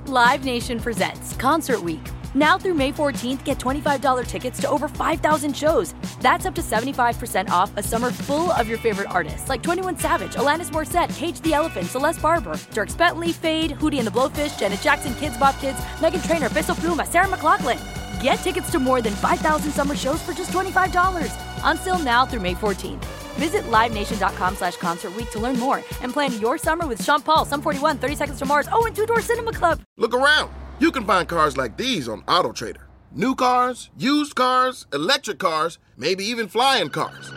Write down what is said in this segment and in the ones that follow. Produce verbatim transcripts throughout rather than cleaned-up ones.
Live Nation presents Concert Week. Now through May fourteenth, get twenty-five dollars tickets to over five thousand shows. That's up to seventy-five percent off a summer full of your favorite artists like twenty-one Savage, Alanis Morissette, Cage the Elephant, Celeste Barber, Dierks Bentley, Fade, Hootie and the Blowfish, Janet Jackson, Kidz Bop Kids, Meghan Trainor, Peso Pluma, Sarah McLachlan. Get tickets to more than five thousand summer shows for just twenty-five dollars. Until now through May fourteenth. Visit livenation.com slash concert week to learn more and plan your summer with Sean Paul, Sum forty-one, thirty Seconds to Mars, oh, and Two Door Cinema Club. Look around. You can find cars like these on AutoTrader. New cars, used cars, electric cars, maybe even flying cars.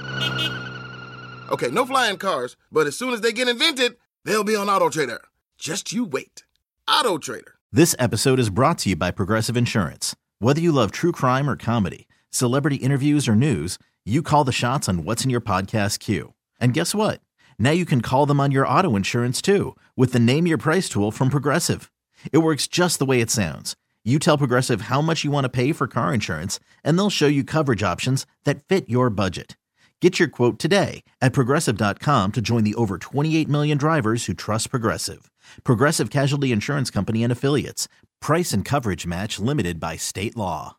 Okay, no flying cars, but as soon as they get invented, they'll be on AutoTrader. Just you wait. AutoTrader. This episode is brought to you by Progressive Insurance. Whether you love true crime or comedy, celebrity interviews or news, you call the shots on what's in your podcast queue. And guess what? Now you can call them on your auto insurance too with the Name Your Price tool from Progressive. It works just the way it sounds. You tell Progressive how much you want to pay for car insurance, and they'll show you coverage options that fit your budget. Get your quote today at Progressive dot com to join the over twenty-eight million drivers who trust Progressive. Progressive Casualty Insurance Company and Affiliates. Price and coverage match limited by state law.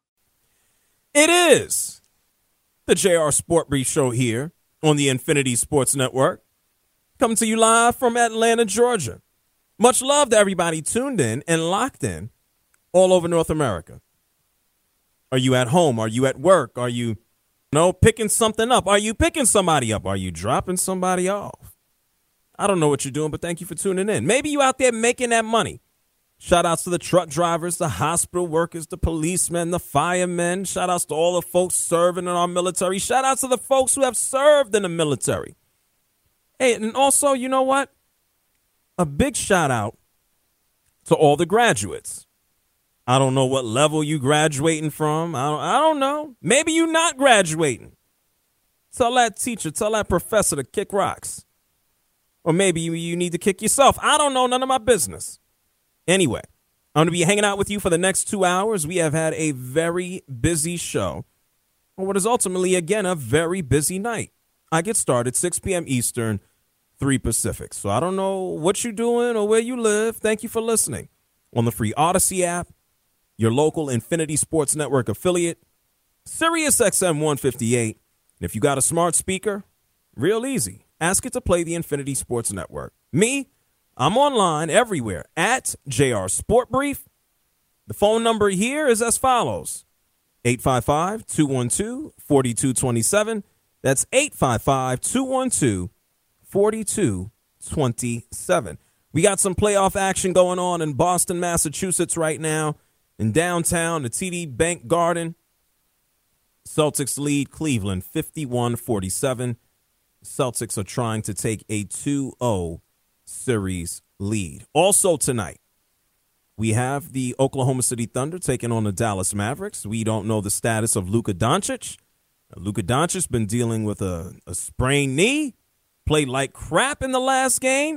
It is the J R Sport Brief Show here on the Infinity Sports Network. Coming to you live from Atlanta, Georgia. Much love to everybody tuned in and locked in all over North America. Are you at home? Are you at work? Are you, you know, picking something up? Are you picking somebody up? Are you dropping somebody off? I don't know what you're doing, but thank you for tuning in. Maybe you out there making that money. Shout outs to the truck drivers, the hospital workers, the policemen, the firemen. Shout outs to all the folks serving in our military. Shout outs to the folks who have served in the military. Hey, and also, you know what? A big shout out to all the graduates. I don't know what level you graduating from. I don't, I don't know. Maybe you not graduating. Tell that teacher, tell that professor to kick rocks. Or maybe you, you need to kick yourself. I don't know. None of my business. Anyway, I'm going to be hanging out with you for the next two hours. We have had a very busy show on what is ultimately, again, a very busy night. I get started six p.m. Eastern, three Pacific. So I don't know what you're doing or where you live. Thank you for listening. On the free Odyssey app, your local Infinity Sports Network affiliate, Sirius X M one fifty-eight. And if you got a smart speaker, real easy. Ask it to play the Infinity Sports Network. Me, I'm online everywhere at J R Sport Brief. The phone number here is as follows. eight five five, two one two, four two two seven. That's eight five five, two one two, four two two seven. We got some playoff action going on in Boston, Massachusetts right now. In downtown, the T D Bank Garden. Celtics lead Cleveland fifty-one forty-seven. Celtics are trying to take a two oh series lead. Also tonight, we have the Oklahoma City Thunder taking on the Dallas Mavericks. We don't know the status of Luka Doncic. Luka Doncic's been dealing with a, a sprained knee, played like crap in the last game.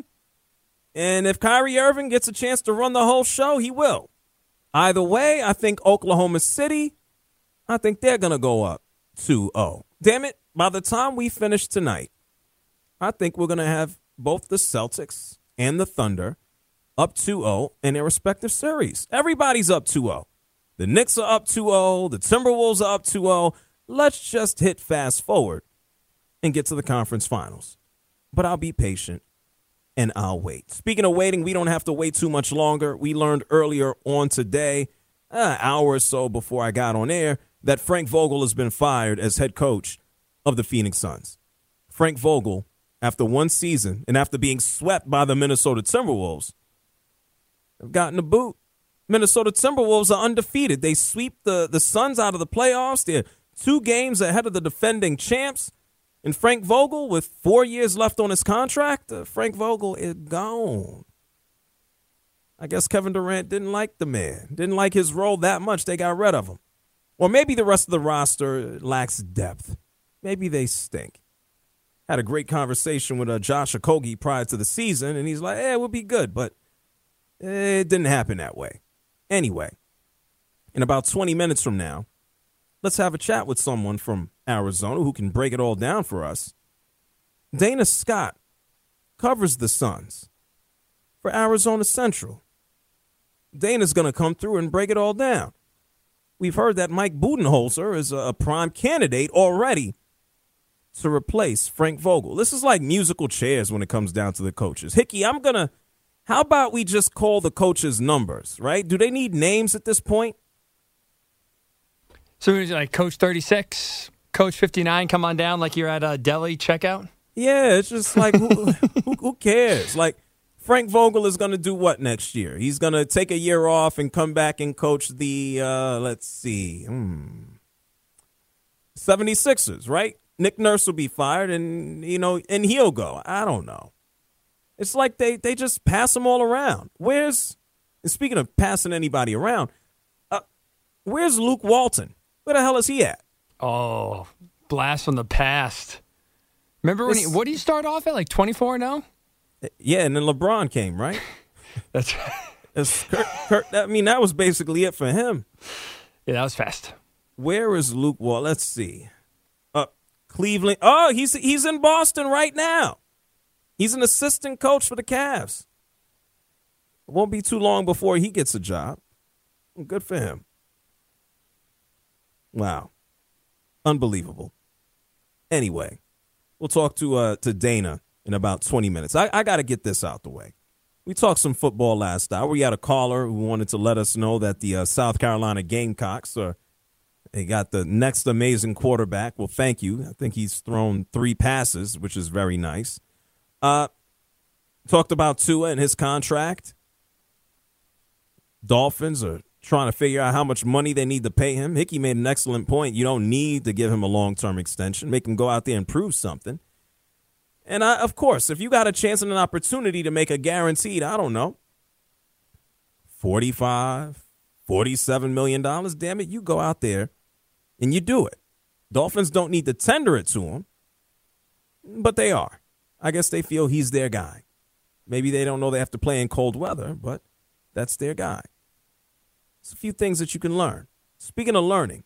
And if Kyrie Irving gets a chance to run the whole show, he will. Either way, I think Oklahoma City, I think they're going to go up two oh. Damn it, by the time we finish tonight, I think we're going to have both the Celtics and the Thunder up two oh in their respective series. Everybody's up two oh. The Knicks are up two oh. The Timberwolves are up two oh. Let's just hit fast forward and get to the conference finals. But I'll be patient and I'll wait. Speaking of waiting, we don't have to wait too much longer. We learned earlier on today, an hour or so before I got on air, that Frank Vogel has been fired as head coach of the Phoenix Suns. Frank Vogel, after one season and after being swept by the Minnesota Timberwolves, have gotten the boot. Minnesota Timberwolves are undefeated. They sweep the, the Suns out of the playoffs. They're two games ahead of the defending champs. And Frank Vogel, with four years left on his contract, uh, Frank Vogel is gone. I guess Kevin Durant didn't like the man, didn't like his role that much. They got rid of him. Or maybe the rest of the roster lacks depth. Maybe they stink. Had a great conversation with uh, Josh Okogie prior to the season, and he's like, eh, we'll be good. But it didn't happen that way. Anyway, in about twenty minutes from now, let's have a chat with someone from Arizona who can break it all down for us. Dana Scott covers the Suns for Arizona Central. Dana's going to come through and break it all down. We've heard that Mike Budenholzer is a prime candidate already to replace Frank Vogel. This is like musical chairs when it comes down to the coaches. Hickey, I'm going to, how about we just call the coaches numbers, right? Do they need names at this point? So it's like Coach thirty-six, Coach fifty-nine, come on down like you're at a deli checkout? Yeah, it's just like, who, who, who cares? Like, Frank Vogel is going to do what next year? He's going to take a year off and come back and coach the, uh, let's see, hmm, seventy-sixers, right? Nick Nurse will be fired, and, you know, and he'll go. I don't know. It's like they, they just pass them all around. Where's, and speaking of passing anybody around, uh, where's Luke Walton? Where the hell is he at? Oh, blast from the past. Remember when he, what did he start off at, like twenty-four now? Yeah, and then LeBron came, right? That's right. It's Kurt, Kurt, I mean, that was basically it for him. Yeah, that was fast. Where is Luke Walton? Let's see. Uh, Cleveland. Oh, he's he's in Boston right now. He's an assistant coach for the Cavs. It won't be too long before he gets a job. Good for him. Wow. Unbelievable. Anyway, we'll talk to uh, to Dana in about twenty minutes. I, I got to get this out the way. We talked some football last hour. We had a caller who wanted to let us know that the uh, South Carolina Gamecocks are, they got the next amazing quarterback. Well, thank you. I think he's thrown three passes, which is very nice. Uh, talked about Tua and his contract. Dolphins are trying to figure out how much money they need to pay him. Hickey made an excellent point. You don't need to give him a long-term extension. Make him go out there and prove something. And, I, of course, if you got a chance and an opportunity to make a guaranteed, I don't know, forty-five, forty-seven million dollars, damn it, you go out there and you do it. Dolphins don't need to tender it to him, but they are. I guess they feel he's their guy. Maybe they don't know they have to play in cold weather, but that's their guy. It's a few things that you can learn. Speaking of learning,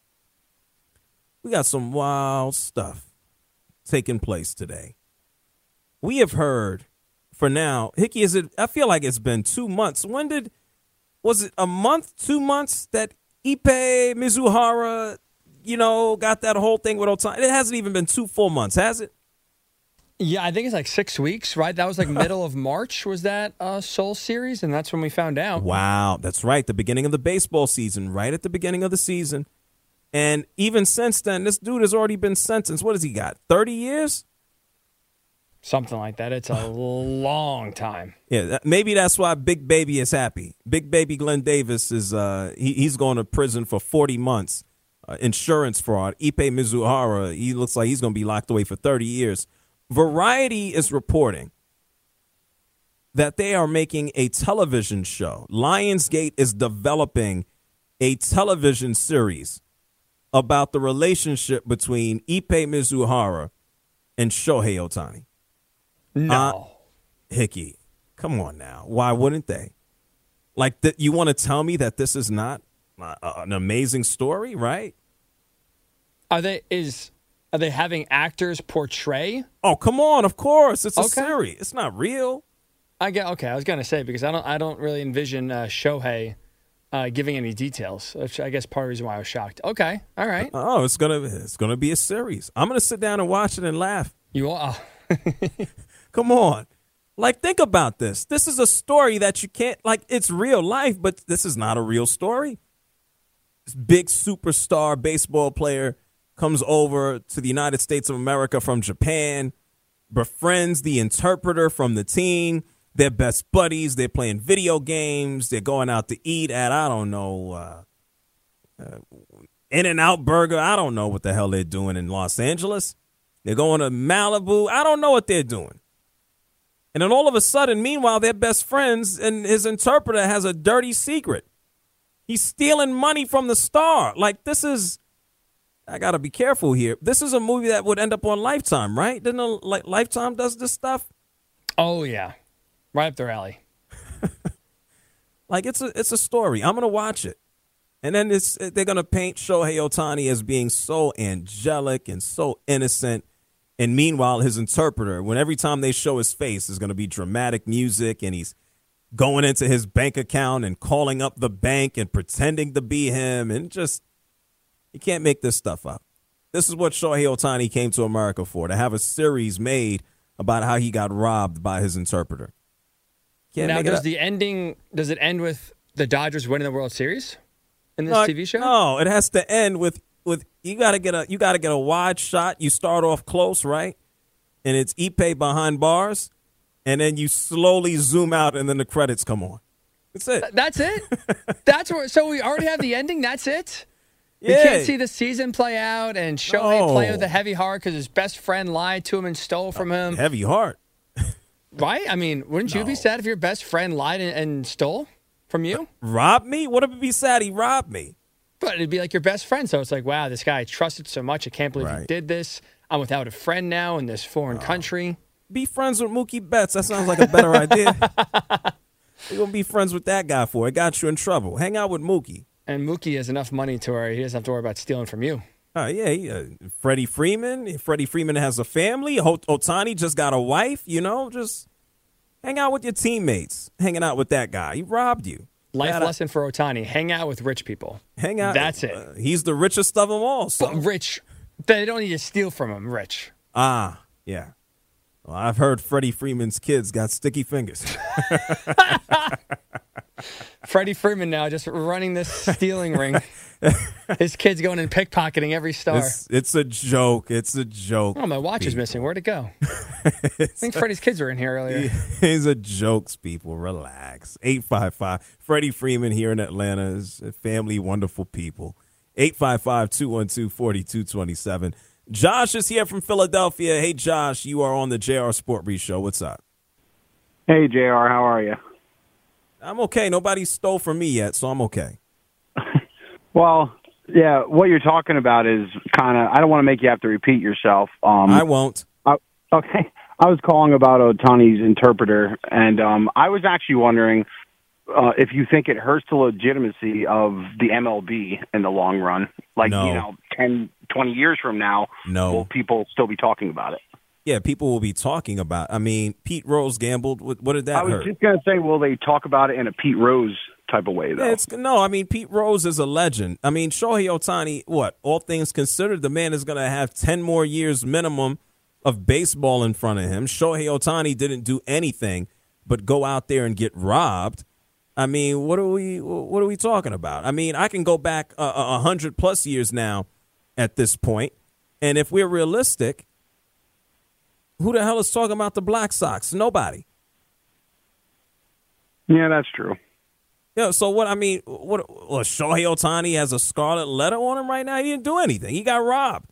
we got some wild stuff taking place today. We have heard, for now, Hickey, is it? I feel like it's been two months. When did, was it a month, two months that Ipe Mizuhara, you know, got that whole thing with Otani? It hasn't even been two full months, has it? Yeah, I think it's like six weeks, right? That was like middle of March was that uh, Seoul series, and that's when we found out. Wow, that's right. The beginning of the baseball season, right at the beginning of the season. And even since then, this dude has already been sentenced. What has he got, thirty years? Something like that. It's a long time. Yeah, maybe that's why Big Baby is happy. Big Baby Glenn Davis is uh, he, he's going to prison for forty months. Uh, insurance fraud. Ipe Mizuhara, he looks like he's going to be locked away for thirty years. Variety is reporting that they are making a television show. Lionsgate is developing a television series about the relationship between Ipe Mizuhara and Shohei Ohtani. No. Uh, Hickey, come on now. Why wouldn't they? Like, th- you want to tell me that this is not uh, an amazing story, right? Are they is are they having actors portray? Oh, come on. Of course. It's a Okay. series. It's not real. I get okay. I was gonna say because I don't I don't really envision uh, Shohei uh, giving any details. Which I guess part of the reason why I was shocked. Okay, all right. Oh, it's gonna it's gonna be a series. I'm gonna sit down and watch it and laugh. You are. Come on. Like, think about this. This is a story that you can't, like, it's real life, but this is not a real story. This big superstar baseball player comes over to the United States of America from Japan, befriends the interpreter from the team. They're best buddies. They're playing video games. They're going out to eat at, I don't know, uh, uh, In-N-Out Burger. I don't know what the hell they're doing in Los Angeles. They're going to Malibu. I don't know what they're doing. And then all of a sudden, meanwhile, they're best friends, and his interpreter has a dirty secret. He's stealing money from the star. Like, this is, I got to be careful here. This is a movie that would end up on Lifetime, right? Didn't a, like Lifetime does this stuff? Oh, yeah. Right up their alley. Like, it's a, it's a story. I'm going to watch it. And then it's, they're going to paint Shohei Ohtani as being so angelic and so innocent. And meanwhile, his interpreter, when every time they show his face, is going to be dramatic music, and he's going into his bank account and calling up the bank and pretending to be him, and just, you can't make this stuff up. This is what Shohei Ohtani came to America for, to have a series made about how he got robbed by his interpreter. Can't now, make it does up. the ending, does it end with the Dodgers winning the World Series in this no, T V show? No, it has to end with, with you got to get a you got to get a wide shot. You start off close, right? And it's Ippei behind bars, and then you slowly zoom out, and then the credits come on. That's it. That's it? That's where. So we already have the ending? That's it? Yeah. We can't see the season play out and Shohei No. play with a heavy heart because his best friend lied to him and stole from him. Heavy heart. Right? I mean, wouldn't you No. be sad if your best friend lied and, and stole from you? Robbed me? What if it be sad he robbed me? But it'd be like your best friend. So it's like, wow, this guy I trusted so much. I can't believe he Right. did this. I'm without a friend now in this foreign country. Be friends with Mookie Betts. That sounds like a better idea. You're going to be friends with that guy for it. Got you in trouble. Hang out with Mookie. And Mookie has enough money to where he doesn't have to worry about stealing from you. Oh, yeah. He, uh, Freddie Freeman. Freddie Freeman has a family. Ho- Ohtani just got a wife. You know, just hang out with your teammates. Hanging out with that guy. He robbed you. Life Gotta lesson for Ohtani. Hang out with rich people. Hang out. That's it. Uh, he's the richest of them all. So. But rich. They don't need to steal from him. Rich. Ah, yeah. Well, I've heard Freddie Freeman's kids got sticky fingers. Freddie Freeman now just running this stealing ring. His kid's going and pickpocketing every star. It's, it's a joke. It's a joke. Oh, my watch is people. missing. Where'd it go? I think Freddie's kids were in here earlier. He's a jokes, people. Relax. eight five five. Freddie Freeman here in Atlanta is a family, wonderful people. eight five five, two one two, four two two seven. Josh is here from Philadelphia. Hey, Josh, you are on the J R Sport Brief Show. What's up? Hey, J R, how are you? I'm okay. Nobody stole from me yet, so I'm okay. Well, yeah, what you're talking about is kind of, I don't want to make you have to repeat yourself. Um, I won't. I, okay. I was calling about Ohtani's interpreter, and um, I was actually wondering uh, if you think it hurts the legitimacy of the M L B in the long run. Like, No. you know, ten, twenty years from now, No. will people still be talking about it? Yeah, people will be talking about. I mean, Pete Rose gambled. What, what did that I was hurt? just going to say, will they talk about it in a Pete Rose type of way, though? Yeah, it's, no, I mean, Pete Rose is a legend. I mean, Shohei Ohtani, what, all things considered, the man is going to have ten more years minimum of baseball in front of him. Shohei Ohtani didn't do anything but go out there and get robbed. I mean, what are we what are we talking about? I mean, I can go back a, a hundred plus years now at this point, and if we're realistic, who the hell is talking about the Black Sox? Nobody. Yeah, that's true. Yeah, so what, I mean, what, well, Shohei Ohtani has a scarlet letter on him right now? He didn't do anything. He got robbed.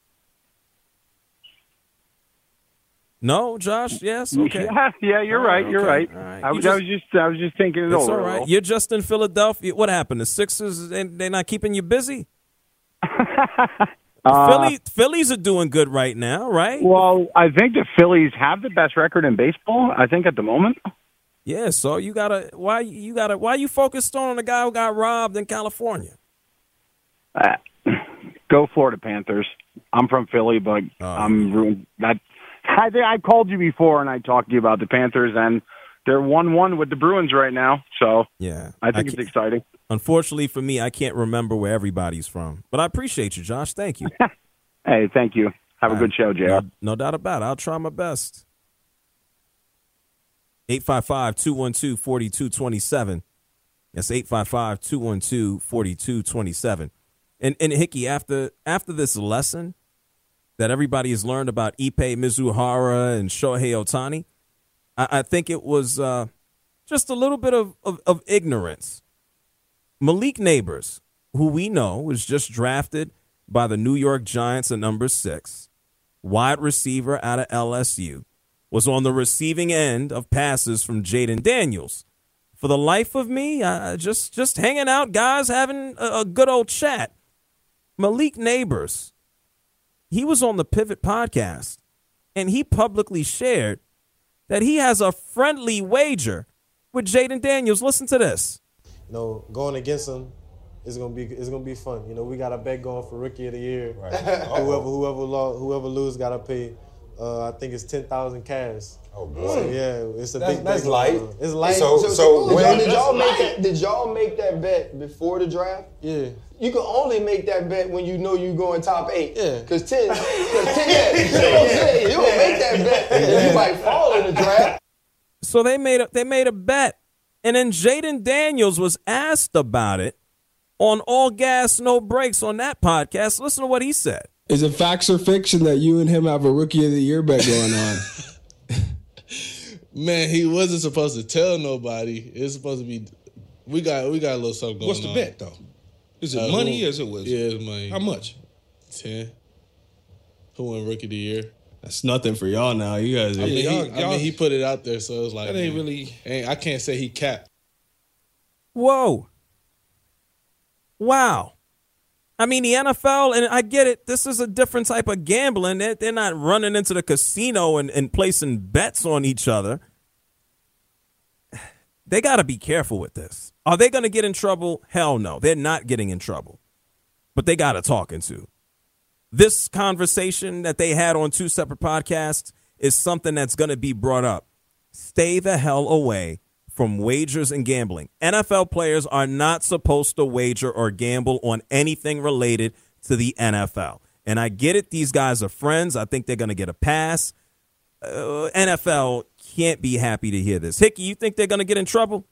No, Josh? Yes? Okay. Yeah, yeah, you're All right. You're okay. right. All right. I You was, just- I was just, I was just thinking it It's over. all a right. little. You're just in Philadelphia. What happened? The Sixers, they- they're not keeping you busy? Uh, Philly, Phillies are doing good right now, right? Well, I think the Phillies have the best record in baseball. I think at the moment. Yeah, so you gotta why you gotta why you focused on the guy who got robbed in California? Uh, go Florida Panthers. I'm from Philly, but Oh, I'm ruined. That I think I called you before and I talked to you about the Panthers, and they're one one with the Bruins right now. So Yeah, I think I it's can't- exciting. Unfortunately for me, I can't remember where everybody's from, but I appreciate you, Josh. Thank you. Hey, thank you. Have a good show, J R. No, no doubt about it. I'll try my best. eight five five, two one two, four two two seven. That's eight five five, two one two, four two two seven. And and Hickey, after after this lesson that everybody has learned about Ippei Mizuhara and Shohei Ohtani, I, I think it was uh, just a little bit of, of, of ignorance. Malik Neighbors, who we know was just drafted by the New York Giants at number six, wide receiver out of L S U, was on the receiving end of passes from Jaden Daniels. For the life of me, I just just hanging out, guys, having a, a good old chat. Malik Neighbors, he was on the Pivot podcast, and he publicly shared that he has a friendly wager with Jaden Daniels. Listen to this. You know, going against him is gonna be it's gonna be fun. You know, we got a bet going for Rookie of the Year. Right. whoever whoever lo- whoever lose gotta pay Uh, I think it's ten thousand cash. Oh boy. So, yeah, it's a that's, big. That's big light. Uh, it's light. So, so, so did, when, y'all, did y'all make that? Did y'all make that bet before the draft? Yeah. You can only make that bet when you know you going top eight. Yeah. Cause ten, cause ten, yeah, you know what I'm saying? You don't make that bet, and you might fall in the draft. So they made a they made a bet, and then Jaden Daniels was asked about it on All Gas No Brakes on that podcast. Listen to what he said. Is it facts or fiction that you and him have a Rookie of the Year bet going on? Man, he wasn't supposed to tell nobody. It's supposed to be. We got we got a little something going on. What's the bet though? Is it Uh, money? who- Or is it was? Yeah, it's money. How much? Ten. Who won Rookie of the Year? That's nothing for y'all now. You guys. Are, I mean, y'all- he, I y'all- mean, he put it out there, so it's like That ain't man, really- Ain't, I can't say he capped. Whoa. Wow. I mean, the N F L, and I get it, this is a different type of gambling. They're, they're not running into the casino and, and placing bets on each other. They got to be careful with this. Are they going to get in trouble? Hell no. They're not getting in trouble. But they got to talk into. This conversation that they had on two separate podcasts is something that's going to be brought up. Stay the hell away from wagers and gambling. N F L players are not supposed to wager or gamble on anything related to the N F L. And I get it. These guys are friends. I think they're going to get a pass. Uh, N F L can't be happy to hear this. Hickey, you think they're going to get in trouble?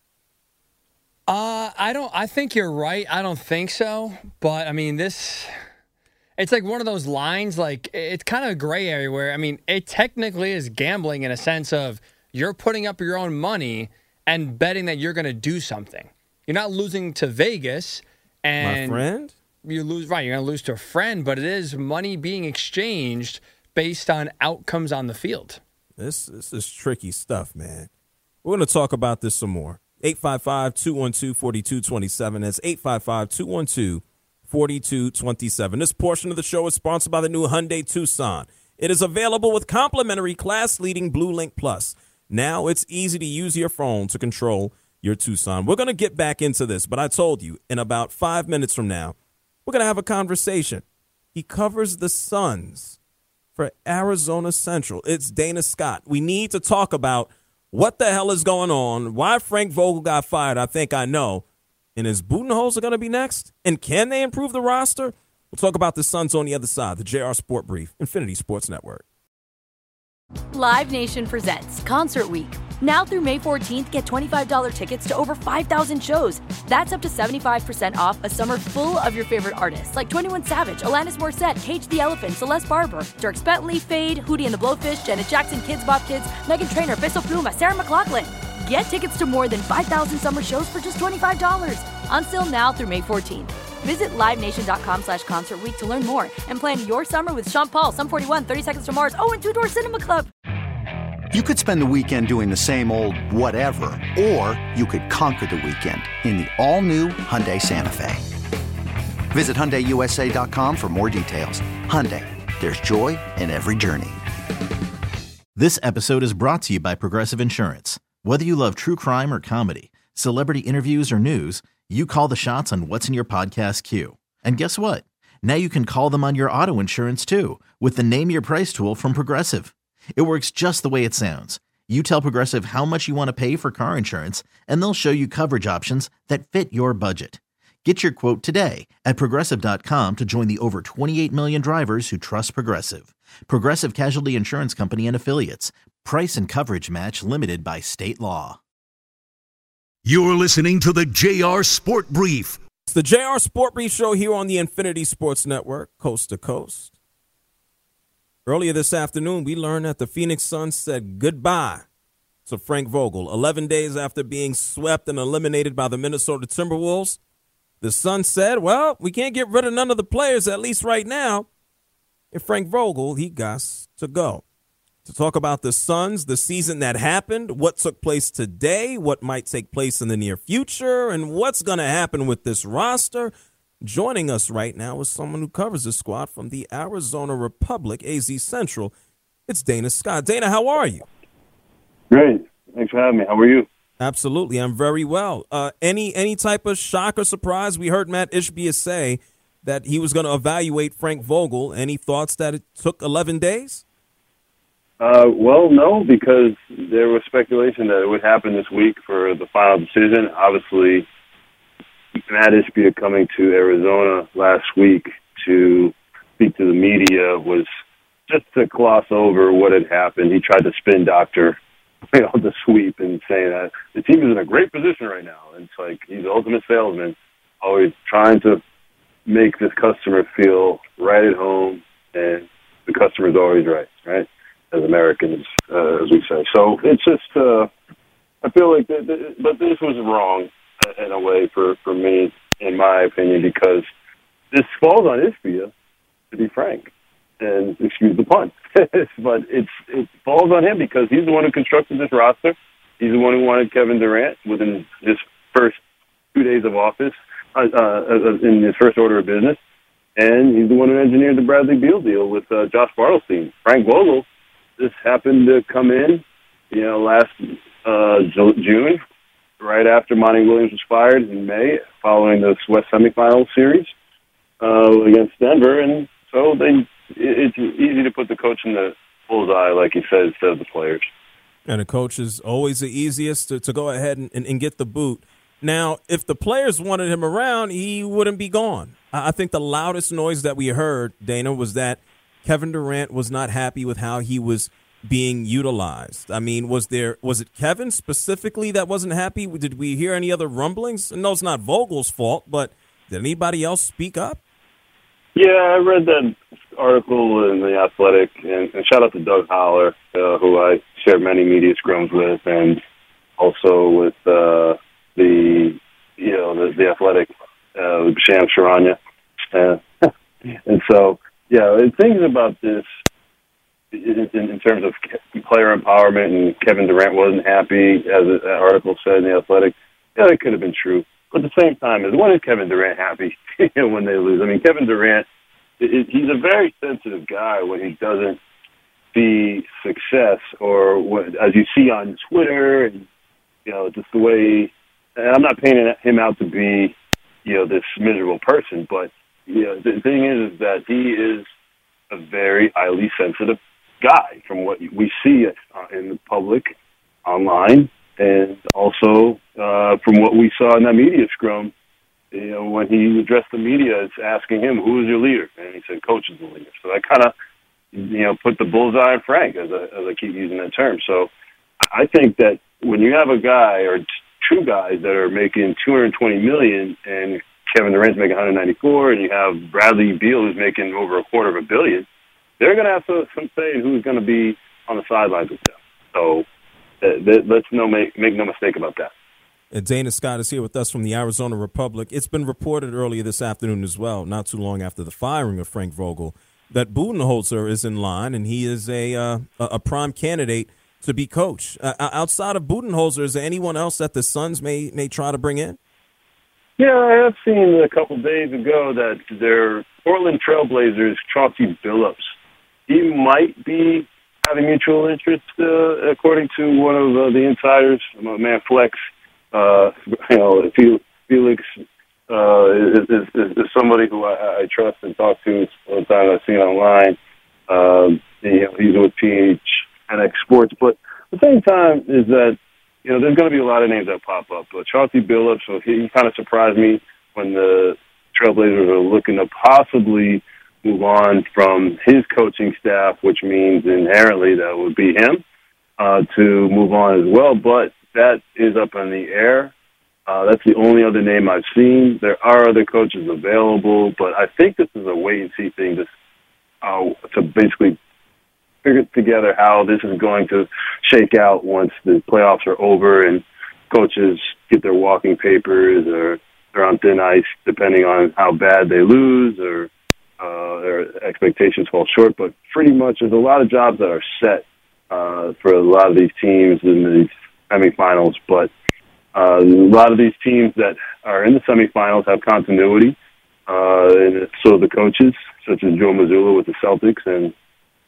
Uh, I don't. I think you're right. I don't think so. But I mean, this. It's like one of those lines. Like it's kind of a gray area where I mean, it technically is gambling in a sense of you're putting up your own money and betting that you're going to do something. You're not losing to Vegas, and My friend, you lose. Right, you're going to lose to a friend, but it is money being exchanged based on outcomes on the field. This this is tricky stuff, man. We're going to talk about this some more. eight five five, two one two, four two two seven. That's eight five five, two one two, four two two seven. This portion of the show is sponsored by the new Hyundai Tucson. It is available with complimentary class-leading Blue Link Plus. Now it's easy to use your phone to control your Tucson. We're going to get back into this, but I told you, in about five minutes from now, we're going to have a conversation. He covers the Suns for Arizona Central. It's Dana Scott. We need to talk about what the hell is going on, why Frank Vogel got fired, I think I know. And is Budenholzer going to be next? And can they improve the roster? We'll talk about the Suns on the other side. The J R Sport Brief, Infinity Sports Network. Live Nation presents Concert Week. Now through May fourteenth, get twenty-five dollars tickets to over five thousand shows. That's up to seventy-five percent off a summer full of your favorite artists like twenty-one Savage, Alanis Morissette, Cage the Elephant, Celeste Barber, Dierks Bentley, Fade, Hootie and the Blowfish, Janet Jackson, Kids Bop Kids, Meghan Trainor, Peso Pluma, Sarah McLachlan. Get tickets to more than five thousand summer shows for just twenty-five dollars. Until now through May fourteenth. Visit livenation.com slash concert week to learn more and plan your summer with Sean Paul, Sum forty-one, thirty Seconds to Mars, oh, and Two Door Cinema Club. You could spend the weekend doing the same old whatever, or you could conquer the weekend in the all-new Hyundai Santa Fe. Visit Hyundai U S A dot com for more details. Hyundai, there's joy in every journey. This episode is brought to you by Progressive Insurance. Whether you love true crime or comedy, celebrity interviews or news, you call the shots on what's in your podcast queue. And guess what? Now you can call them on your auto insurance too with the Name Your Price tool from Progressive. It works just the way it sounds. You tell Progressive how much you want to pay for car insurance, and they'll show you coverage options that fit your budget. Get your quote today at Progressive dot com to join the over twenty-eight million drivers who trust Progressive. Progressive Casualty Insurance Company and Affiliates. Price and coverage match limited by state law. You're listening to the J R Sport Brief. It's the J R Sport Brief show here on the Infinity Sports Network, coast to coast. Earlier this afternoon, we learned that the Phoenix Suns said goodbye to Frank Vogel. eleven days after being swept and eliminated by the Minnesota Timberwolves, the Suns said, well, we can't get rid of none of the players, at least right now. And Frank Vogel, he got to go. To talk about the Suns, the season that happened, what took place today, what might take place in the near future, and what's going to happen with this roster. Joining us right now is someone who covers the squad from the Arizona Republic, A Z Central. It's Dana Scott. Dana, how are you? Great. Thanks for having me. How are you? Absolutely. I'm very well. Uh, any any type of shock or surprise? We heard Matt Ishbia say that he was going to evaluate Frank Vogel. Any thoughts that it took eleven days? Uh, well, no, because there was speculation that it would happen this week for the final decision. Obviously, Matt Ishbia coming to Arizona last week to speak to the media was just to gloss over what had happened. He tried to spin doctor, you know, the sweep and saying that the team is in a great position right now. And it's like he's the ultimate salesman, always trying to make this customer feel right at home, and the customer's always right, right? As Americans, uh, as we say. So it's just, uh, I feel like, that, that, but this was wrong in a way for, for me, in my opinion, because this falls on Ishbia, to be frank, and excuse the pun. But it's it falls on him because he's the one who constructed this roster. He's the one who wanted Kevin Durant within his first two days of office, uh, uh, in his first order of business, and he's the one who engineered the Bradley Beal deal with uh, Josh Bartelstein. Frank Vogel, this happened to come in, you know, last uh, June, right after Monty Williams was fired in May, following the West semifinal series uh, against Denver. And so they, it's easy to put the coach in the bullseye, like he said, instead of the players. And the coach is always the easiest to, to go ahead and, and, and get the boot. Now, if the players wanted him around, he wouldn't be gone. I think the loudest noise that we heard, Dana, was that Kevin Durant was not happy with how he was being utilized. I mean, was there was it Kevin specifically that wasn't happy? Did we hear any other rumblings? No, it's not Vogel's fault, but did anybody else speak up? Yeah, I read that article in The Athletic, and, and shout out to Doug Holler, uh, who I shared many media scrums with, and also with uh, the you know the, the Athletic, uh, Sham Charania, uh, and so. Yeah, things about this in, in terms of player empowerment, and Kevin Durant wasn't happy, as an article said in The Athletic. Yeah, that could have been true. But at the same time, is when is Kevin Durant happy when they lose? I mean, Kevin Durant, it, he's a very sensitive guy when he doesn't see success, or when, as you see on Twitter, and you know, just the way. And I'm not painting him out to be, you know, this miserable person, but. Yeah, the thing is, is that he is a very highly sensitive guy from what we see uh, in the public, online, and also uh, from what we saw in that media scrum. You know, when he addressed the media, it's asking him, "Who is your leader?" And he said, "Coach is the leader." So that kind of, you know, put the bullseye on Frank, as I, as I keep using that term. So I think that when you have a guy or two guys that are making two hundred twenty million dollars and Kevin Durant's making one hundred ninety-four, and you have Bradley Beal who's making over a quarter of a billion, they're going to have some, some say in who's going to be on the sidelines with them. So uh, let's no make, make no mistake about that. And Dana Scott is here with us from the Arizona Republic. It's been reported earlier this afternoon as well, not too long after the firing of Frank Vogel, that Budenholzer is in line, and he is a uh, a prime candidate to be coach. Uh, outside of Budenholzer, is there anyone else that the Suns may may try to bring in? Yeah, I have seen a couple days ago that their Portland Trailblazers, Chauncey Billups, he might be having mutual interest, uh, according to one of uh, the insiders, my man Flex. Uh, you know, Felix uh, is, is, is somebody who I, I trust and talk to all the time. I've seen online. Um, you know, he's with P H N X Sports, but at the same time is that. You know, there's going to be a lot of names that pop up. But Chauncey Billups, so he, he kind of surprised me when the Trailblazers are looking to possibly move on from his coaching staff, which means inherently that would be him, uh, to move on as well. But that is up in the air. Uh, that's the only other name I've seen. There are other coaches available, but I think this is a wait-and-see thing to, uh, to basically figure together how this is going to shake out once the playoffs are over and coaches get their walking papers or they're on thin ice, depending on how bad they lose or uh, their expectations fall short. But pretty much there's a lot of jobs that are set uh, for a lot of these teams in these semifinals. But uh, a lot of these teams that are in the semifinals have continuity. Uh, and so the coaches, such as Joe Mazzulla with the Celtics and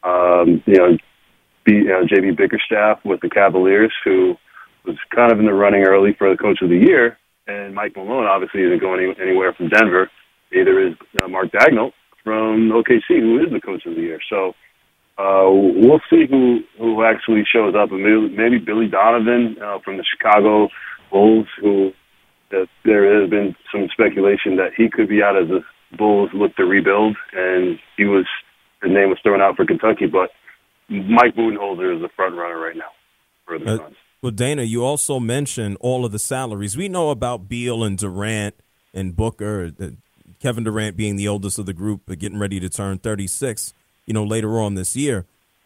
Um, you know, B, you know, J B Bickerstaff with the Cavaliers, who was kind of in the running early for the Coach of the Year, and Mike Malone obviously isn't going any, anywhere from Denver. Neither is uh, Mark Daigneault from O K C, who is the Coach of the Year. So uh, we'll see who, who actually shows up. Maybe, maybe Billy Donovan uh, from the Chicago Bulls, who uh, there has been some speculation that he could be out as the Bulls look to rebuild, and he was his name was thrown out for Kentucky. But Mike Budenholzer is the front runner right now for the uh, Suns. Well, Dana, you also mentioned all of the salaries. We know about Beal and Durant and Booker, uh, Kevin Durant being the oldest of the group, but getting ready to turn thirty-six, you know, later on this year.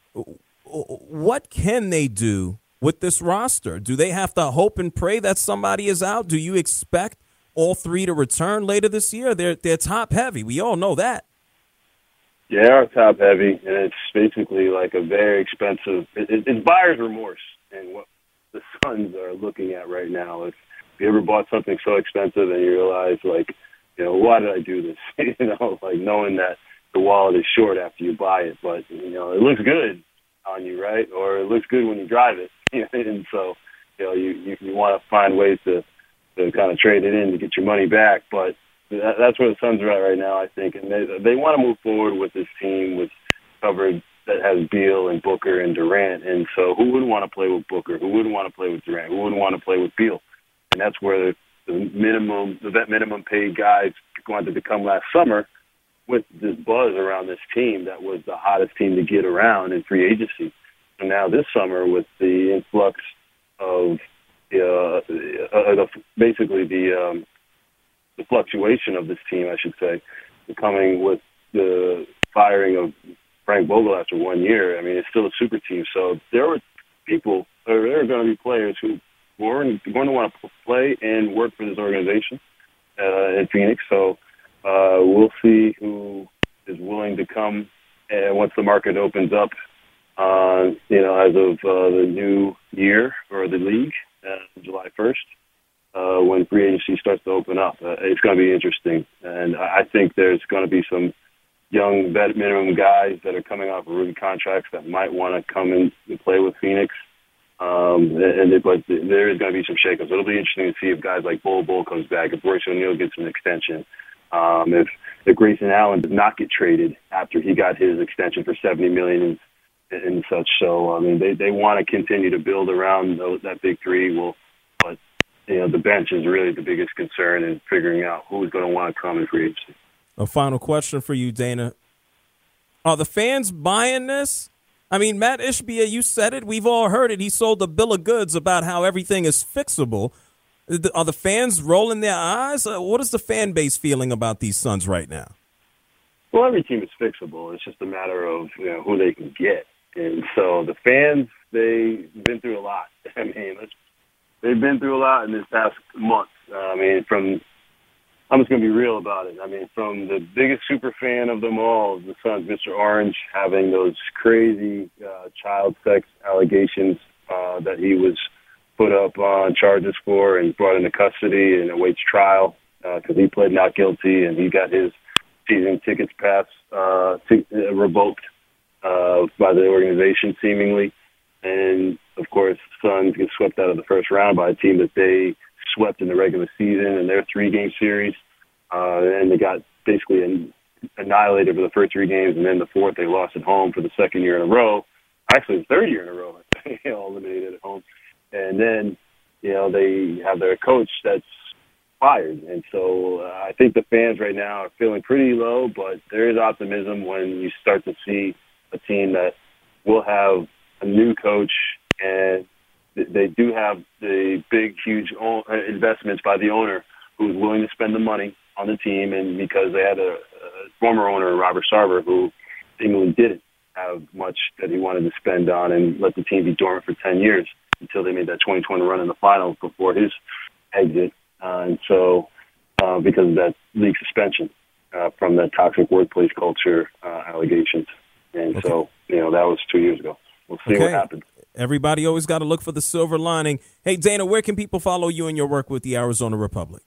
What can they do with this roster? Do they have to hope and pray that somebody is out? Do you expect all three to return later this year? They're they're top heavy. We all know that. Yeah, they are top heavy, and it's basically like a very expensive. It, it, it's buyer's remorse, and what the Suns are looking at right now. If you ever bought something so expensive and you realize, like, you know, why did I do this? you know, like knowing that the wallet is short after you buy it, but you know, it looks good on you, right? Or it looks good when you drive it, and so you know, you you, you want to find ways to to kind of trade it in to get your money back, but. That, that's where the Suns are at right now, I think, and they they want to move forward with this team with covered that has Beal and Booker and Durant, and so who wouldn't want to play with Booker? Who wouldn't want to play with Durant? Who wouldn't want to play with Beal? And that's where the, the minimum, the vet minimum paid guys wanted to come last summer with this buzz around this team that was the hottest team to get around in free agency. And now this summer with the influx of uh, uh, the, basically the um, the fluctuation of this team, I should say, coming with the firing of Frank Vogel after one year. I mean, it's still a super team. So there were people, or there are going to be players who were going to want to play and work for this organization uh, in Phoenix. So uh, we'll see who is willing to come and once the market opens up, uh, you know, as of uh, the new year or the league, uh, July first. Uh, when free agency starts to open up. Uh, it's going to be interesting. And I think there's going to be some young vet minimum guys that are coming off of rookie contracts that might want to come in and play with Phoenix. Um, and it, But there is going to be some shakeups. It'll be interesting to see if guys like Bol Bol comes back, if Royce O'Neal gets an extension, um, if, if Grayson Allen does not get traded after he got his extension for seventy million dollars and, and such. So, I mean, they, they want to continue to build around those, that big three. Well, but you know, the bench is really the biggest concern in figuring out who's going to want to come in free agency. A final question for you, Dana. Are the fans buying this? I mean, Matt Ishbia, you said it. We've all heard it. He sold a bill of goods about how everything is fixable. Are the fans rolling their eyes? What is the fan base feeling about these Suns right now? Well, every team is fixable. It's just a matter of, you know, who they can get. And so the fans, they've been through a lot. I mean, let's They've been through a lot in this past month. Uh, I mean, from I'm just going to be real about it. I mean, from the biggest super fan of them all, the Suns, Mister Orange, having those crazy uh, child sex allegations uh, that he was put up on charges for and brought into custody and awaits trial because uh, he pled not guilty and he got his season tickets pass uh, t- uh, revoked uh, by the organization, seemingly. And, of course, Suns get swept out of the first round by a team that they swept in the regular season in their three-game series. Uh, and they got basically annihilated for the first three games, and then the fourth they lost at home for the second year in a row. Actually, the third year in a row, you know, eliminated at home. And then, you know, they have their coach that's fired. And so uh, I think the fans right now are feeling pretty low, but there is optimism when you start to see a team that will have a new coach, and they do have the big, huge investments by the owner who's willing to spend the money on the team, and because they had a, a former owner, Robert Sarver, who seemingly didn't have much that he wanted to spend on and let the team be dormant for ten years until they made that twenty twenty run in the finals before his exit. Uh, and so uh, because of that league suspension uh, from that toxic workplace culture uh, allegations. And okay. so, you know, that was two years ago. We'll see okay. what happens. Everybody always got to look for the silver lining. Hey, Dana, where can people follow you in your work with the Arizona Republic?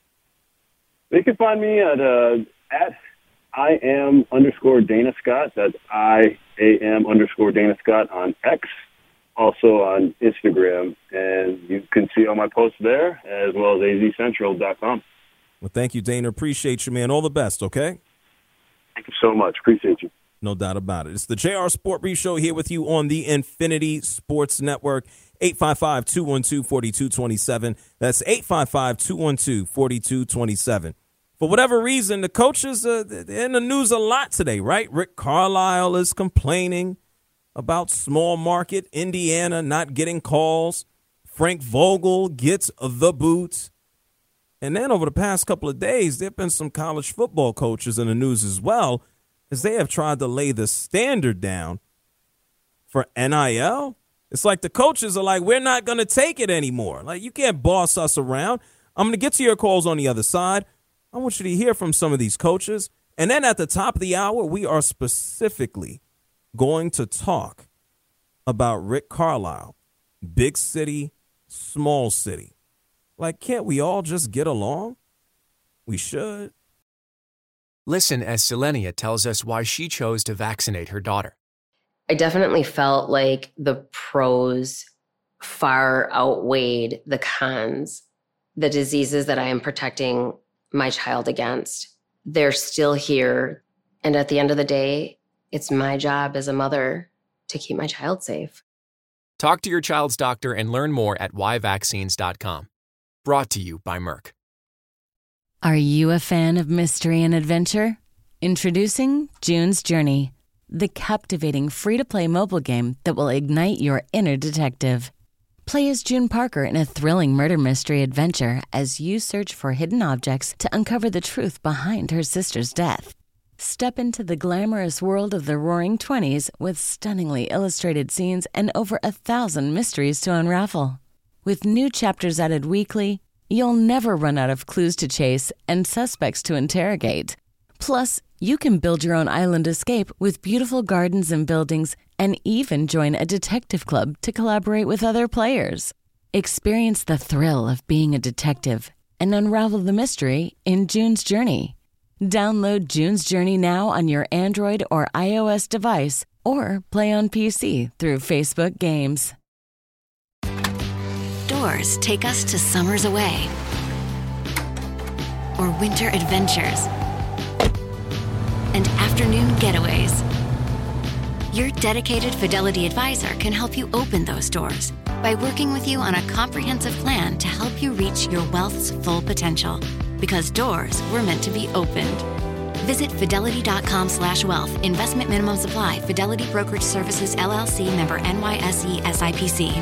They can find me at uh, at I am underscore Dana Scott. That's I A M underscore Dana Scott on X, also on Instagram. And you can see all my posts there, as well as A Z Central dot com. Well, thank you, Dana. Appreciate you, man. All the best, okay? Thank you so much. Appreciate you. No doubt about it. It's the J R Sport Brief Show here with you on the Infinity Sports Network. eight five five, two one two, four two two seven. That's eight five five, two one two, four two two seven. For whatever reason, the coaches are in the news a lot today, right? Rick Carlisle is complaining about small market Indiana not getting calls. Frank Vogel gets the boot. And then over the past couple of days, there have been some college football coaches in the news as well, as they have tried to lay the standard down for N I L. It's like the coaches are like, we're not going to take it anymore. Like, you can't boss us around. I'm going to get to your calls on the other side. I want you to hear from some of these coaches. And then at the top of the hour, we are specifically going to talk about Rick Carlisle, big city, small city. Like, can't we all just get along? We should. Listen as Selenia tells us why she chose to vaccinate her daughter. I definitely felt like the pros far outweighed the cons. The diseases that I am protecting my child against, they're still here. And at the end of the day, it's my job as a mother to keep my child safe. Talk to your child's doctor and learn more at why vaccines dot com. Brought to you by Merck. Are you a fan of mystery and adventure? Introducing June's Journey, the captivating free-to-play mobile game that will ignite your inner detective. Play as June Parker in a thrilling murder mystery adventure as you search for hidden objects to uncover the truth behind her sister's death. Step into the glamorous world of the Roaring Twenties with stunningly illustrated scenes and over a thousand mysteries to unravel. With new chapters added weekly, you'll never run out of clues to chase and suspects to interrogate. Plus, you can build your own island escape with beautiful gardens and buildings, and even join a detective club to collaborate with other players. Experience the thrill of being a detective and unravel the mystery in June's Journey. Download June's Journey now on your Android or iOS device, or play on P C through Facebook Games. Doors take us to summers away or winter adventures and afternoon getaways. Your dedicated Fidelity advisor can help you open those doors by working with you on a comprehensive plan to help you reach your wealth's full potential. Because doors were meant to be opened. Visit fidelity.com slash wealth. Investment minimum supply. Fidelity Brokerage Services, L L C, member N Y S E S I P C.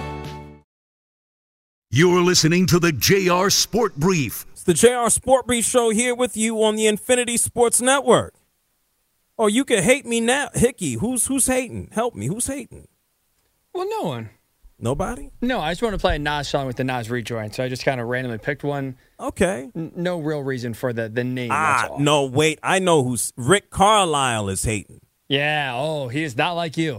You're listening to the J R Sport Brief. It's the J R Sport Brief Show here with you on the Infinity Sports Network. Oh, you can hate me now. Hickey, who's who's hating? Help me. Who's hating? Well, no one. Nobody? No, I just want to play a Nas song with the Nas rejoin, so I just kind of randomly picked one. Okay. N- no real reason for the, the name, ah, that's all. No, wait. I know who's Rick Carlisle is hating. Yeah, oh, he is not like you.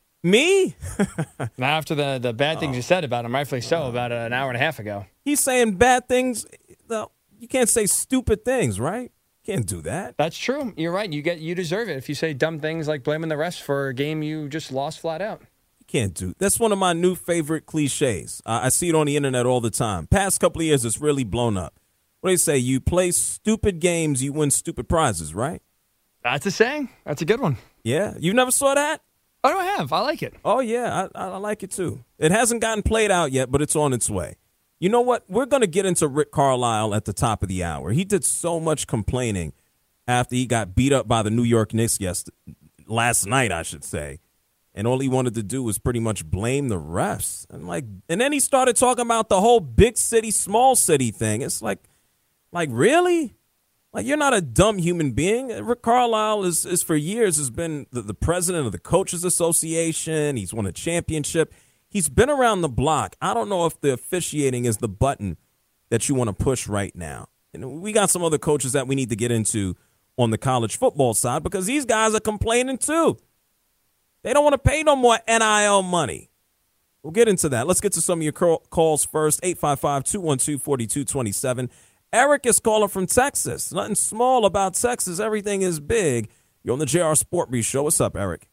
Me? Not after the, the bad things oh. you said about him, rightfully so, about an hour and a half ago. He's saying bad things. No, you can't say stupid things, right? Can't do that. That's true. You're right. You get you deserve it if you say dumb things like blaming the refs for a game you just lost flat out. You can't do. That's one of my new favorite cliches. Uh, I see it on the internet all the time. Past couple of years, it's really blown up. What do they say? You play stupid games, you win stupid prizes, right? That's a saying. That's a good one. Yeah. You never saw that? Oh, no, I have. I like it. Oh, yeah. I, I like it, too. It hasn't gotten played out yet, but it's on its way. You know what? We're going to get into Rick Carlisle at the top of the hour. He did so much complaining after he got beat up by the New York Knicks yesterday, last night, I should say. And all he wanted to do was pretty much blame the refs. And like, and then he started talking about the whole big city, small city thing. It's like, like really? Like, you're not a dumb human being. Rick Carlisle is, is for years has been the, the president of the Coaches Association. He's won a championship. He's been around the block. I don't know if the officiating is the button that you want to push right now. And we got some other coaches that we need to get into on the college football side because these guys are complaining too. They don't want to pay no more N I L money. We'll get into that. Let's get to some of your calls first. eight five five, two one two, four two two seven. Eric is calling from Texas. Nothing small about Texas. Everything is big. You're on the J R Sport Brief Show. What's up, Eric?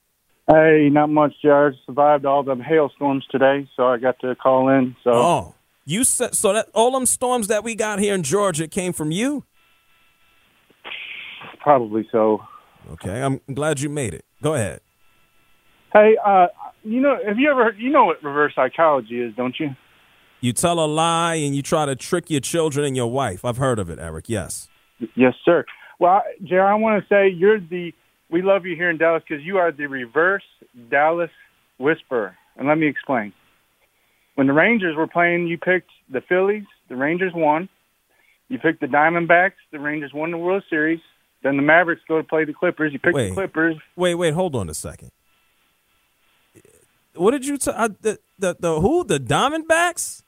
Hey, not much, J R. Survived all the hailstorms today, so I got to call in. So, oh, you said so that all them storms that we got here in Georgia came from you? Probably so. Okay, I'm glad you made it. Go ahead. Hey, uh, you know, have you ever heard, you know what reverse psychology is, don't you? You tell a lie and you try to trick your children and your wife. I've heard of it, Eric. Yes. Yes, sir. Well, J R, I want to say you're the, we love you here in Dallas because you are the reverse Dallas whisperer. And let me explain. When the Rangers were playing, you picked the Phillies, the Rangers won. You picked the Diamondbacks, the Rangers won the World Series. Then the Mavericks go to play the Clippers. You picked wait, the Clippers. Wait, wait, hold on a second. What did you tell? The, the the who? The Diamondbacks?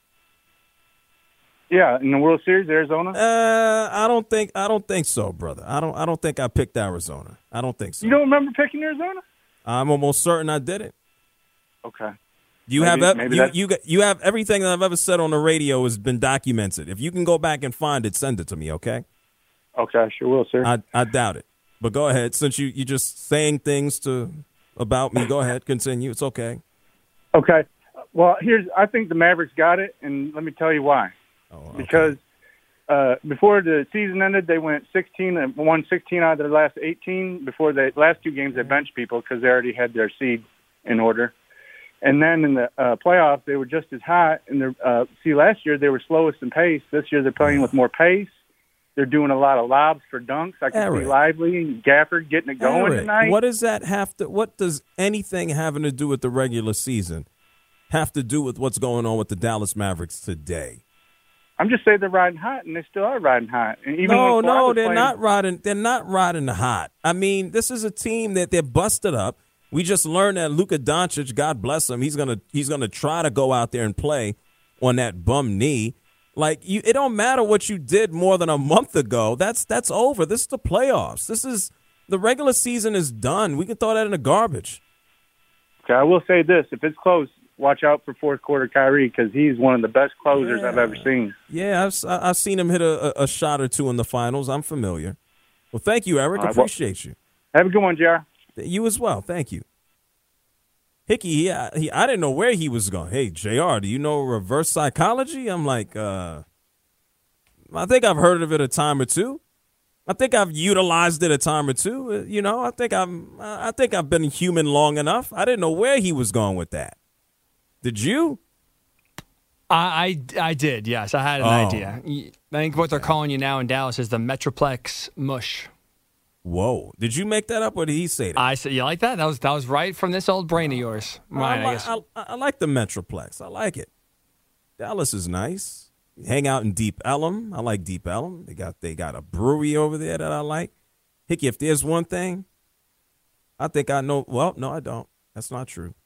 Yeah, in the World Series, Arizona. Uh, I don't think I don't think so, brother. I don't I don't think I picked Arizona. I don't think so. You don't remember picking Arizona? I'm almost certain I didn't. Okay. You maybe, have maybe you you you have everything that I've ever said on the radio has been documented. If you can go back and find it, send it to me, okay? Okay, I sure will, sir. I I doubt it, but go ahead. Since you you just saying things to about me, go ahead, continue. It's okay. Okay. Well, here's I think the Mavericks got it, and let me tell you why. Oh, okay. Because uh, before the season ended, they went sixteen and won sixteen out of their last eighteen. Before the last two games, they benched people because they already had their seed in order. And then in the uh, playoffs, they were just as hot. And they're, uh, see, last year they were slowest in pace. This year they're playing with more pace. They're doing a lot of lobs for dunks. I can Eric. see Lively and Gafford getting it going Eric, tonight. what does that have to? What does anything having to do with the regular season have to do with what's going on with the Dallas Mavericks today? I'm just saying they're riding hot, and they still are riding hot. And even no, when no, was they're playing, not riding. They're not riding hot. I mean, this is a team that they're busted up. We just learned that Luka Doncic, God bless him, he's gonna he's gonna try to go out there and play on that bum knee. Like you, it don't matter what you did more than a month ago. That's that's over. This is the playoffs. This is the regular season is done. We can throw that in the garbage. Okay, I will say this: if it's close, watch out for fourth quarter Kyrie because he's one of the best closers yeah. I've ever seen. Yeah, I've I've seen him hit a, a shot or two in the finals. I'm familiar. Well, thank you, Eric. Right, Appreciate well, you. Have a good one, J R. You as well. Thank you. Hickey, he, he, I didn't know where he was going. Hey, J R, do you know reverse psychology? I'm like, uh, I think I've heard of it a time or two. I think I've utilized it a time or two. You know, I think I'm, I think I've been human long enough. I didn't know where he was going with that. Did you? I, I, I did, yes. I had an Oh. idea. I think what they're calling you now in Dallas is the Metroplex mush. Whoa. Did you make that up or did he say that? I said, you like that? That was that was right from this old brain of yours. Mine, I, I, li- guess. I, I like the Metroplex. I like it. Dallas is nice. Hang out in Deep Ellum. I like Deep Ellum. They got they got a brewery over there that I like. Hickey, if there's one thing, I think I know. Well, no, I don't. That's not true.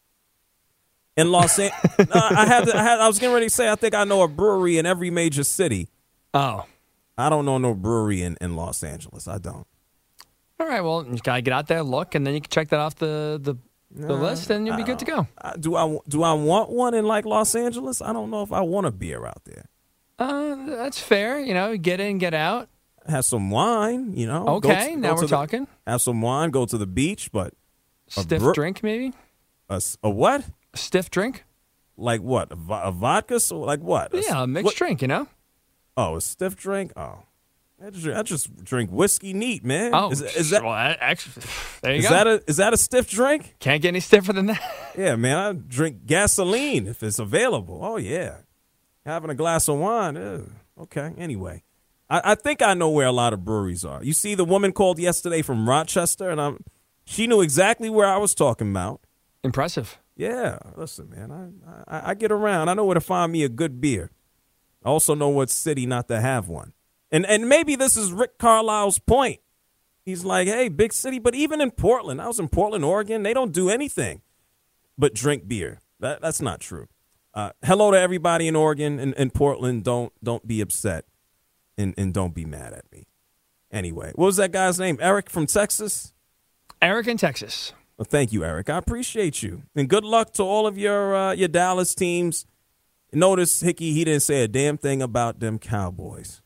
In Los Angeles, no, I had to, I had I was getting ready to say I think I know a brewery in every major city. Oh, I don't know no brewery in, in Los Angeles. I don't. All right, well, you got to get out there, look, and then you can check that off the, the, the Nah, list, and you'll be good to go. I, do I do I want one in like Los Angeles? I don't know if I want a beer out there. Uh, that's fair. You know, get in, get out. Have some wine, you know. Go Okay, to- now go we're to the- talking. Have some wine, go to the beach, but a Stiff br- drink, maybe? A, s- a what? Stiff drink? Like what? A, vo- a vodka? So like what? A s- Yeah, a mixed what- drink, you know? Oh, a stiff drink? Oh. I just, I just drink whiskey neat, man. Oh, is, is that well, actually, there you is go. that a is that a stiff drink? Can't get any stiffer than that. Yeah, man. I drink gasoline if it's available. Oh yeah, having a glass of wine. Ew. Okay. Anyway, I, I think I know where a lot of breweries are. You see, the woman called yesterday from Rochester, and I'm she knew exactly where I was talking about. Impressive. Yeah. Listen, man. I, I I get around. I know where to find me a good beer. I also know what city not to have one. And and maybe this is Rick Carlisle's point. He's like, hey, big city, but even in Portland, I was in Portland, Oregon, they don't do anything but drink beer. That, that's not true. Uh, hello to everybody in Oregon and, and Portland. Don't don't be upset and, and don't be mad at me. Anyway, what was that guy's name? Eric from Texas? Eric in Texas. Well, thank you, Eric. I appreciate you. And good luck to all of your uh, your Dallas teams. Notice, Hickey, he didn't say a damn thing about them Cowboys.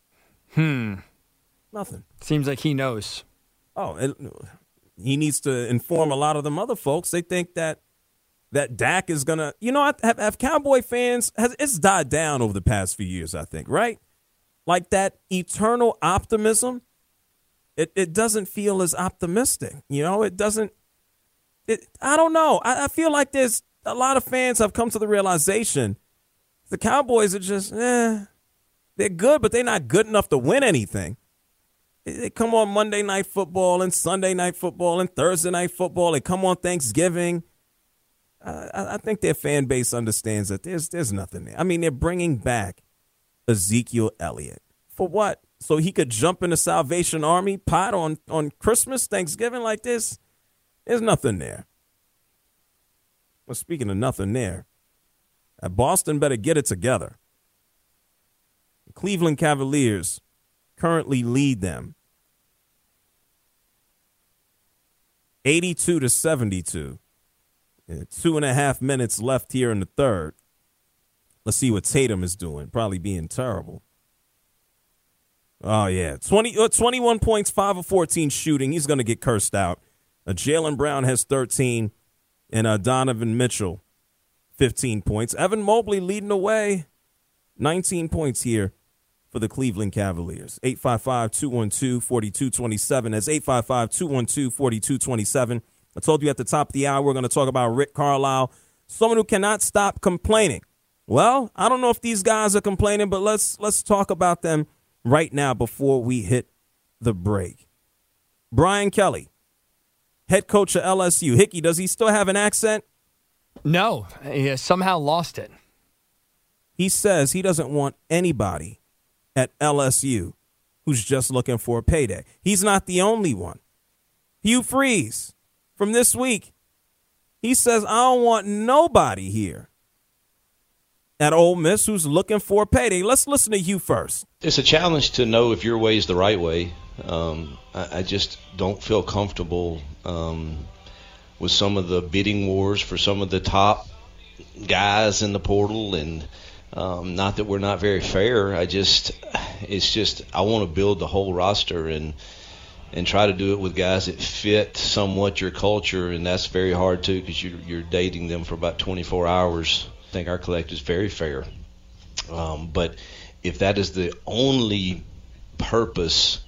Hmm. Nothing. Seems like he knows. Oh, it, he needs to inform a lot of them other folks. They think that that Dak is going to, you know, have, have Cowboy fans, has it's died down over the past few years, I think, right? Like that eternal optimism. it, it doesn't feel as optimistic. You know, it doesn't. It, I don't know. I, I feel like there's a lot of fans have come to the realization the Cowboys are just, eh, they're good, but they're not good enough to win anything. They come on Monday Night Football and Sunday Night Football and Thursday Night Football. They come on Thanksgiving. Uh, I, I think their fan base understands that there's there's nothing there. I mean, they're bringing back Ezekiel Elliott. For what? So he could jump in the Salvation Army pot on, on Christmas, Thanksgiving like this? There's nothing there. Well, speaking of nothing there, Boston better get it together. The Cleveland Cavaliers currently lead them eighty-two to seventy-two. And two and a half minutes left here in the third. Let's see what Tatum is doing. Probably being terrible. Oh, yeah. twenty, uh, twenty-one points, five of fourteen shooting. He's going to get cursed out. Uh, Jaylen Brown has thirteen, and uh, Donovan Mitchell, fifteen points. Evan Mobley leading the way, nineteen points here for the Cleveland Cavaliers. eight five five, two one two, four two two seven. That's eight five five, two one two, four two two seven. I told you at the top of the hour we're going to talk about Rick Carlisle, someone who cannot stop complaining. Well, I don't know if these guys are complaining, but let's let's talk about them right now before we hit the break. Brian Kelly, head coach of L S U. Hickey, does he still have an accent? No, he has somehow lost it. He says he doesn't want anybody at L S U who's just looking for a payday. He's not the only one. Hugh Freeze from this week, he says, I don't want nobody here at Ole Miss who's looking for a payday. Let's listen to Hugh first. It's a challenge to know if your way is the right way. Um, I, I just don't feel comfortable um, with some of the bidding wars for some of the top guys in the portal, and um, not that we're not very fair. I just, it's just, I want to build the whole roster and and try to do it with guys that fit somewhat your culture, and that's very hard too because you're, you're dating them for about twenty-four hours. I think our collective is very fair, um, but if that is the only purpose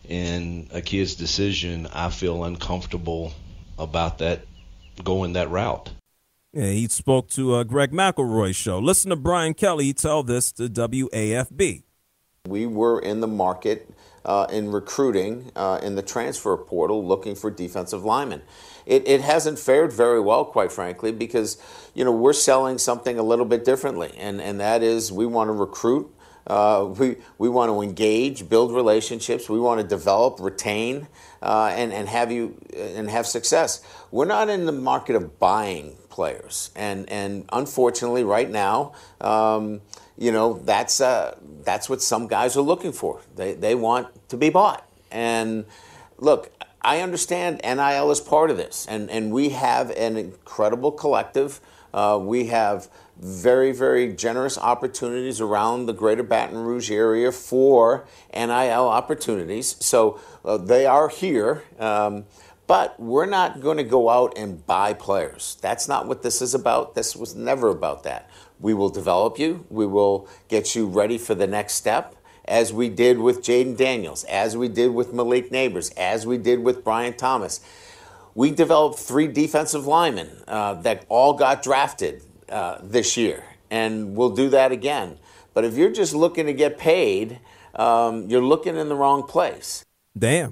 in a kid's decision, I feel uncomfortable about that, going that route. Yeah, he spoke to uh, Greg McElroy's show. Listen to Brian Kelly tell this to W A F B. We were in the market uh, in recruiting uh, in the transfer portal looking for defensive linemen. It, it hasn't fared very well, quite frankly, because, you know, we're selling something a little bit differently, and, and that is we want to recruit. Uh, we we want to engage, build relationships. We want to develop, retain, uh, and and have you and have success. We're not in the market of buying players, and and unfortunately, right now, um, you know, that's uh, that's what some guys are looking for. They they want to be bought. And look, I understand N I L is part of this, and and we have an incredible collective. Uh, we have very, very generous opportunities around the greater Baton Rouge area for N I L opportunities. So uh, they are here, um, but we're not going to go out and buy players. That's not what this is about. This was never about that. We will develop you. We will get you ready for the next step, as we did with Jaden Daniels, as we did with Malik Neighbors, as we did with Brian Thomas. We developed three defensive linemen uh, that all got drafted uh, this year, and we'll do that again. But if you're just looking to get paid, um, you're looking in the wrong place. Damn.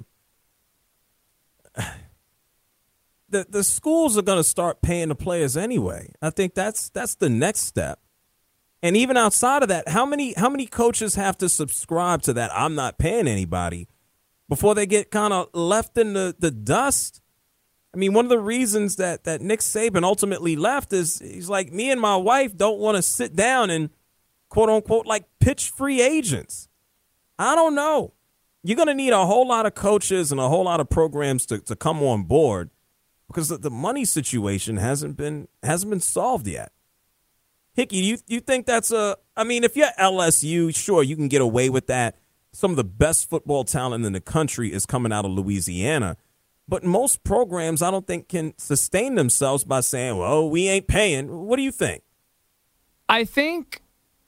The the schools are going to start paying the players anyway. I think that's that's the next step. And even outside of that, how many how many coaches have to subscribe to that I'm not paying anybody before they get kind of left in the, the dust? I mean, one of the reasons that, that Nick Saban ultimately left is he's like, me and my wife don't want to sit down and, quote unquote, like pitch free agents. I don't know. You're going to need a whole lot of coaches and a whole lot of programs to, to come on board because the, the money situation hasn't been hasn't been solved yet. Hickey, you you think that's a – I mean, if you're L S U, sure, you can get away with that. Some of the best football talent in the country is coming out of Louisiana. But most programs, I don't think, can sustain themselves by saying, well, we ain't paying. What do you think? I think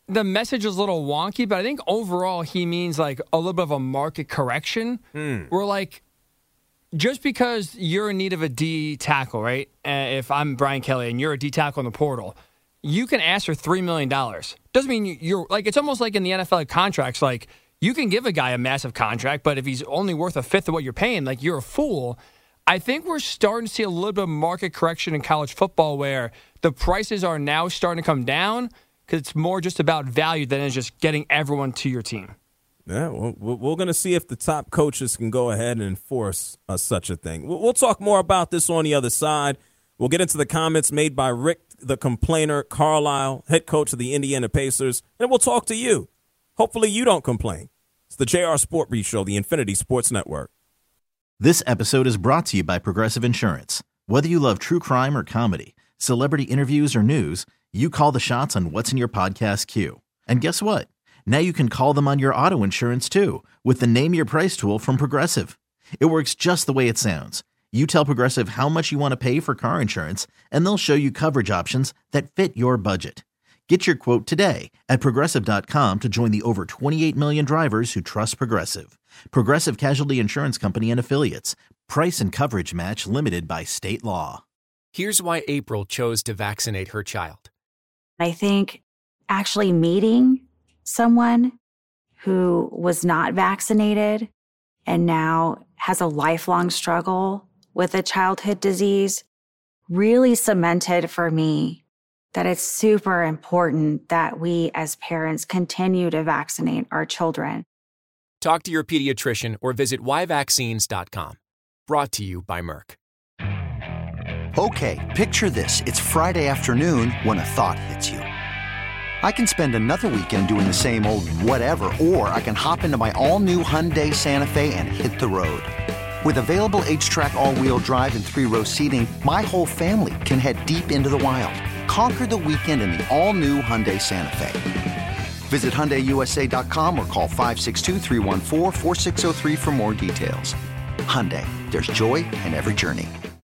the message is a little wonky, but I think overall he means like a little bit of a market correction. Hmm. We're like, just because you're in need of a D tackle, right? Uh, if I'm Brian Kelly and you're a D tackle in the portal, you can ask for three million dollars. Doesn't mean you're like, it's almost like in the N F L contracts, like you can give a guy a massive contract, but if he's only worth a fifth of what you're paying, like you're a fool. I think we're starting to see a little bit of market correction in college football where the prices are now starting to come down because it's more just about value than it's just getting everyone to your team. Yeah, well, we're going to see if the top coaches can go ahead and enforce uh, such a thing. We'll talk more about this on the other side. We'll get into the comments made by Rick the Complainer Carlisle, head coach of the Indiana Pacers, and we'll talk to you. Hopefully you don't complain. It's the J R Sport Brief Show, the Infinity Sports Network. This episode is brought to you by Progressive Insurance. Whether you love true crime or comedy, celebrity interviews or news, you call the shots on what's in your podcast queue. And guess what? Now you can call them on your auto insurance too with the Name Your Price tool from Progressive. It works just the way it sounds. You tell Progressive how much you want to pay for car insurance, and they'll show you coverage options that fit your budget. Get your quote today at Progressive dot com to join the over twenty-eight million drivers who trust Progressive. Progressive Casualty Insurance Company and Affiliates. Price and coverage match limited by state law. Here's why April chose to vaccinate her child. I think actually meeting someone who was not vaccinated and now has a lifelong struggle with a childhood disease really cemented for me that it's super important that we as parents continue to vaccinate our children. Talk to your pediatrician or visit why vaccines dot com. Brought to you by Merck. Okay, picture this. It's Friday afternoon when a thought hits you. I can spend another weekend doing the same old whatever, or I can hop into my all-new Hyundai Santa Fe and hit the road. With available H-Track all-wheel drive and three-row seating, my whole family can head deep into the wild. Conquer the weekend in the all-new Hyundai Santa Fe. Visit Hyundai U S A dot com or call five six two, three one four, four six zero three for more details. Hyundai, there's joy in every journey.